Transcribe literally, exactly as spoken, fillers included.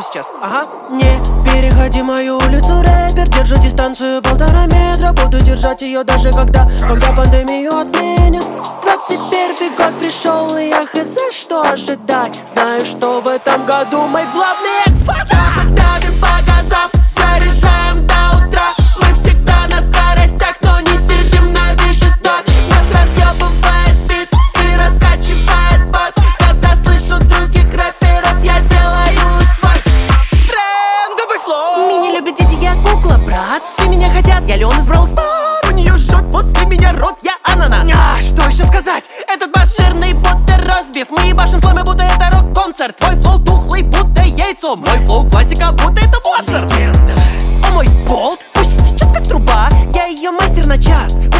сейчас, ага. Не переходи мою улицу, рэпер, держу дистанцию полтора метра. Буду держать ее даже когда, когда пандемию отменят. двадцать первый год пришел, и я хз, что ожидать. Знаю, что в этом году мой главный экспорт. Мы давим по газам, заряжаем до утра. Мы всегда на скоростях, но не сидим на веществах. Нас разъебывает бит и раскачивает бас. Когда слышу других рэперов, я делаю свой трендовый флоу. Меня любят дети, я кукла, брат. Все меня хотят, я Леон из Brawl Stars. У нее жжет после меня рот, я ананас. А, что еще сказать? Этот бас жирный, будто розбив. Мы ебашим сломе, будто это рок-концерт. Твой флоу тухлый, будто яйцо. Мой флоу классика, будто это Моцарт. Легенда. А мой болт, пусть течет как труба. Я ее мастер на час.